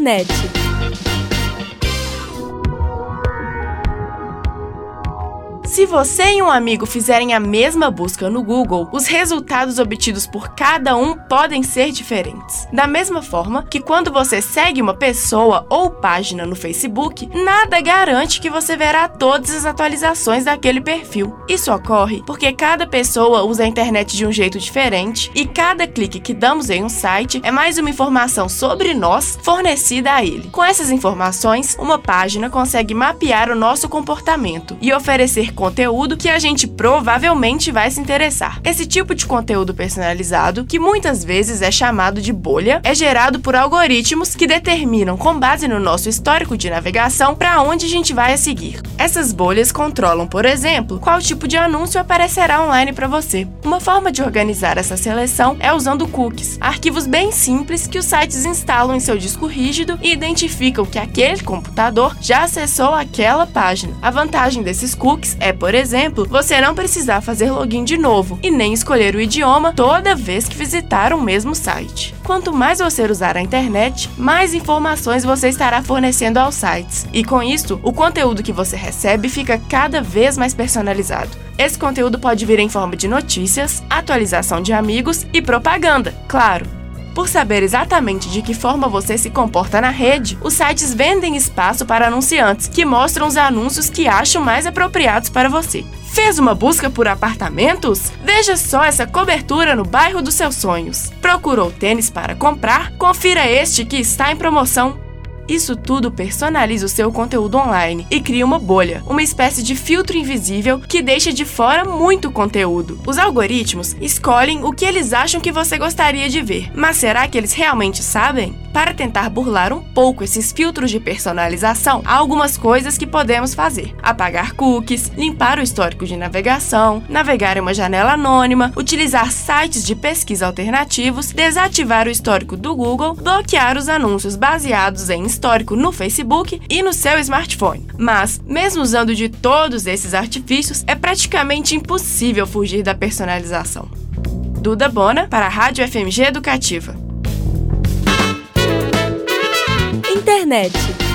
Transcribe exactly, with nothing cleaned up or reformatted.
Internet. Se você e um amigo fizerem a mesma busca no Google, os resultados obtidos por cada um podem ser diferentes. Da mesma forma que quando você segue uma pessoa ou página no Facebook, nada garante que você verá todas as atualizações daquele perfil. Isso ocorre porque cada pessoa usa a internet de um jeito diferente e cada clique que damos em um site é mais uma informação sobre nós fornecida a ele. Com essas informações, uma página consegue mapear o nosso comportamento e oferecer conteúdo que a gente provavelmente vai se interessar. Esse tipo de conteúdo personalizado, que muitas vezes é chamado de bolha, é gerado por algoritmos que determinam, com base no nosso histórico de navegação, para onde a gente vai a seguir. Essas bolhas controlam, por exemplo, qual tipo de anúncio aparecerá online para você. Uma forma de organizar essa seleção é usando cookies, arquivos bem simples que os sites instalam em seu disco rígido e identificam que aquele computador já acessou aquela página. A vantagem desses cookies é, por exemplo, você não precisar fazer login de novo e nem escolher o idioma toda vez que visitar o mesmo site. Quanto mais você usar a internet, mais informações você estará fornecendo aos sites. E com isso, o conteúdo que você recebe fica cada vez mais personalizado. Esse conteúdo pode vir em forma de notícias, atualização de amigos e propaganda, claro. Por saber exatamente de que forma você se comporta na rede, os sites vendem espaço para anunciantes, que mostram os anúncios que acham mais apropriados para você. Fez uma busca por apartamentos? Veja só essa cobertura no bairro dos seus sonhos. Procurou tênis para comprar? Confira este que está em promoção. Isso tudo personaliza o seu conteúdo online e cria uma bolha, uma espécie de filtro invisível que deixa de fora muito conteúdo. Os algoritmos escolhem o que eles acham que você gostaria de ver, mas será que eles realmente sabem? Para tentar burlar um pouco esses filtros de personalização, há algumas coisas que podemos fazer: apagar cookies, limpar o histórico de navegação, navegar em uma janela anônima, utilizar sites de pesquisa alternativos, desativar o histórico do Google, bloquear os anúncios baseados em histórico no Facebook e no seu smartphone. Mas, mesmo usando de todos esses artifícios, é praticamente impossível fugir da personalização. Duda Bona, para a Rádio F M G Educativa. Internet.